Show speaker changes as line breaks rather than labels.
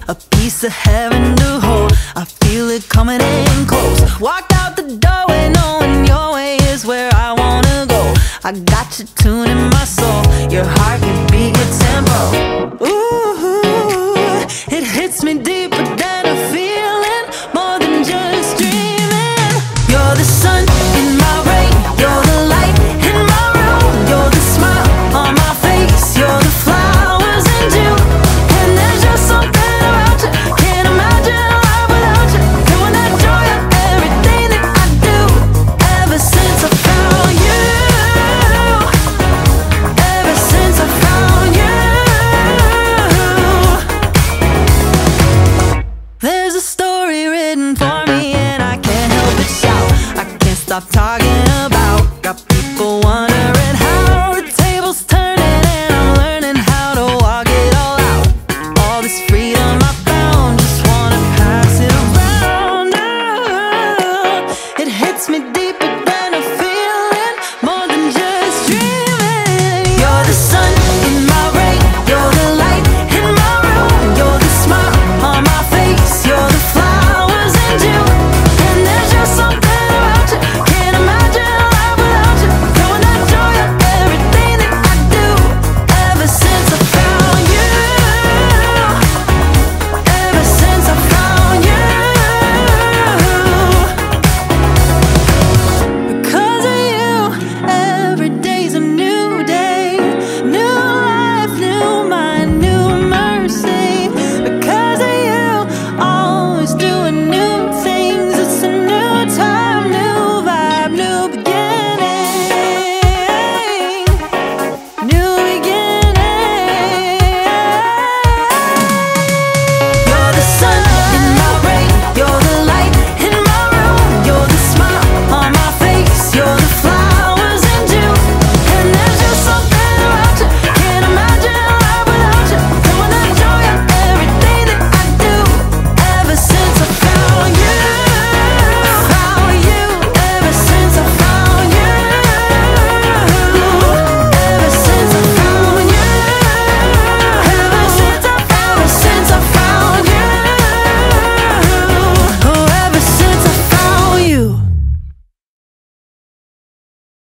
a piece of heaven to hold. I feel it coming in close. Walked out the doorway knowing your way is where I wanna go. I got you tuning my soul, your heart can beat your tempo. Ooh, it hits me deeper than a feeling, more than just dreaming. You're the sun in my rain, you're the light in my room, you're the smile on my face, you're the flowers in June. And there's just something about you, can't imagine life without you. Doing that joy of everything that I do, ever since I found you. Ever since I found you. There's a story written for me and I can't help but shout. I can't stop talking about, got people wondering how the table's turning, and I'm learning how to walk it all out. All this freedom I